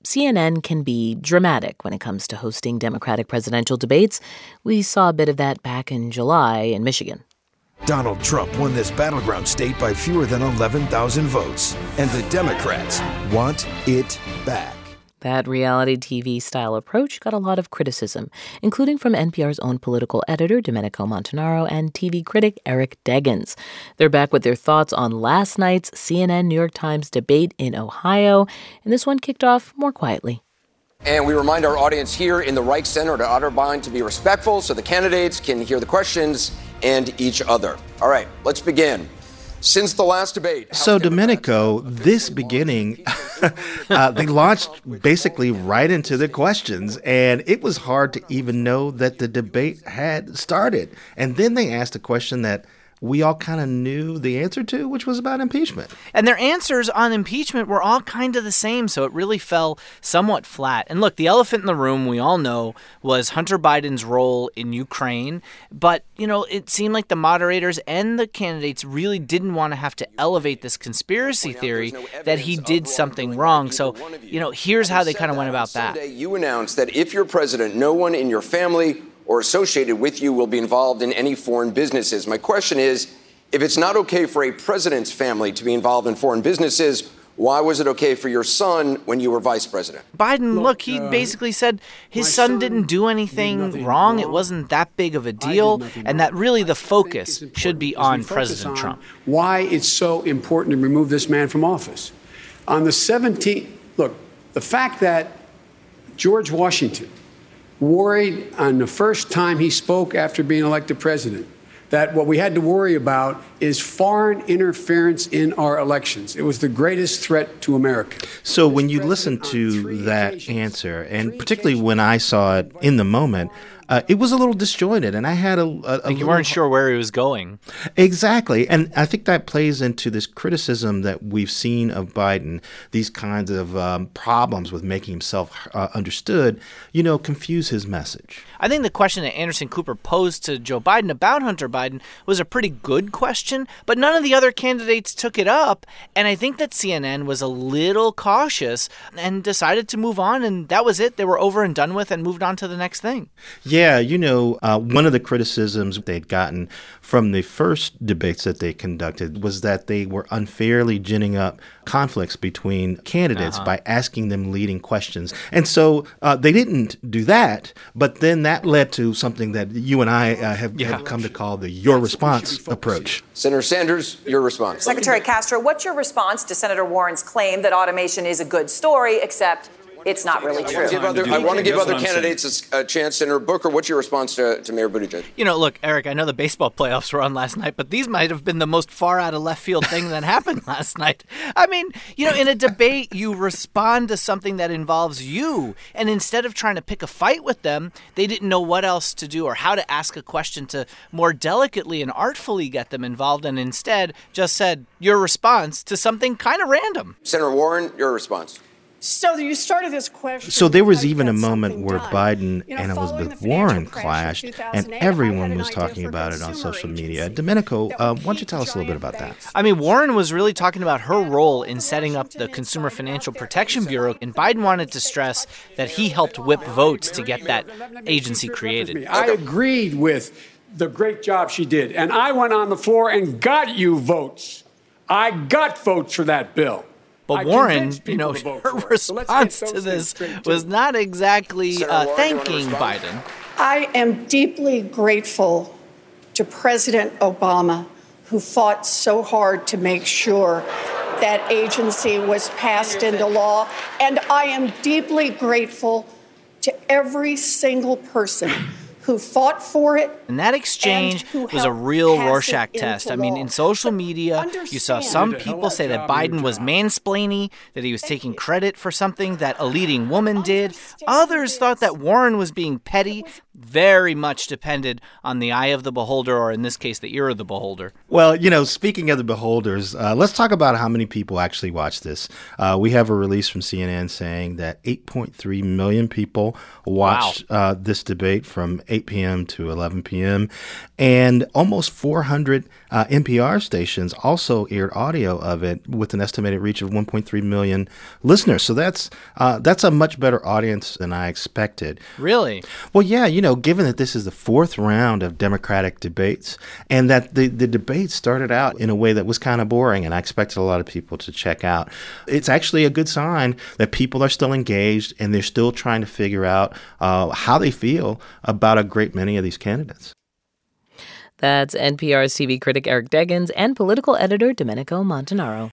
CNN can be dramatic when it comes to hosting Democratic presidential debates. We saw a bit of that back in July in Michigan. Donald Trump won this battleground state by fewer than 11,000 votes, and the Democrats want it back. That reality TV-style approach got a lot of criticism, including from NPR's own political editor, Domenico Montanaro, and TV critic Eric Deggans. They're back with their thoughts on last night's CNN-New York Times debate in Ohio, and this one kicked off more quietly. And we remind our audience here in the Reich Center to Otterbein to be respectful so the candidates can hear the questions and each other. All right, let's begin. Since the last debate... So, Domenico, this beginning, they launched basically right into the questions, and it was hard to even know that the debate had started. And then they asked a question that we all kind of knew the answer to, which was about impeachment. And their answers on impeachment were all kind of the same, so it really fell somewhat flat. And look, the elephant in the room, we all know, was Hunter Biden's role in Ukraine. But, it seemed like the moderators and the candidates really didn't want to have to elevate this conspiracy theory that he did something wrong. So, here's how they kind of went about that. Sunday, you announced that if you're president, no one in your family or associated with you will be involved in any foreign businesses. My question is, if it's not okay for a president's family to be involved in foreign businesses, why was it okay for your son when you were vice president? Biden, look, he basically said his son didn't do anything wrong. It wasn't that big of a deal, and that really the focus should be on President Trump. Why it's so important to remove this man from office. On the 17th, look, the fact that George Washington worried on the first time he spoke after being elected president that what we had to worry about is foreign interference in our elections. It was the greatest threat to America. So when you listen to that answer, and particularly when I saw it in the moment, it was a little disjointed, and I had you weren't sure where he was going. Exactly, and I think that plays into this criticism that we've seen of Biden, these kinds of problems with making himself understood, confuse his message. I think the question that Anderson Cooper posed to Joe Biden about Hunter Biden was a pretty good question, but none of the other candidates took it up, and I think that CNN was a little cautious and decided to move on, and that was it. They were over and done with and moved on to the next thing. Yeah, one of the criticisms they'd gotten from the first debates that they conducted was that they were unfairly ginning up conflicts between candidates by asking them leading questions. And so they didn't do that, but then that led to something that you and I have come to call the your response approach. Senator Sanders, your response. Secretary Castro, what's your response to Senator Warren's claim that automation is a good story, except it's not really true? I want to give other candidates a chance. Senator Booker, what's your response to Mayor Buttigieg? Look, Eric, I know the baseball playoffs were on last night, but these might have been the most far out of left field thing that happened last night. I mean, in a debate, you respond to something that involves you. And instead of trying to pick a fight with them, they didn't know what else to do or how to ask a question to more delicately and artfully get them involved, and instead just said your response to something kind of random. Senator Warren, your response. So you started this question. So there was even a moment where Biden and Elizabeth Warren clashed, and everyone was talking about it on social media. Domenico, why don't you tell us a little bit about that? I mean, Warren was really talking about her role in setting up the Consumer Financial Protection Bureau, and Biden wanted to stress that he helped whip votes to get that agency created. I agreed with the great job she did, and I went on the floor and got you votes. I got votes for that bill. But Warren, her response to this was not exactly thanking Biden. I am deeply grateful to President Obama, who fought so hard to make sure that agency was passed into law. And I am deeply grateful to every single person who fought for it. And that exchange was a real Rorschach test. I mean, in social media, you saw some people say that Biden was mansplaining, that he was taking credit for something that a leading woman did. Others thought that Warren was being petty. very much depended on the eye of the beholder, or in this case, the ear of the beholder. Well, speaking of the beholders, let's talk about how many people actually watch this. We have a release from CNN saying that 8.3 million people watched this debate from 8 p.m. to 11 p.m. And almost 400 NPR stations also aired audio of it with an estimated reach of 1.3 million listeners. So that's a much better audience than I expected. Really? Well, yeah, given that this is the fourth round of Democratic debates and that the debate started out in a way that was kind of boring and I expected a lot of people to check out, it's actually a good sign that people are still engaged and they're still trying to figure out how they feel about a great many of these candidates. That's NPR's TV critic Eric Deggans and political editor Domenico Montanaro.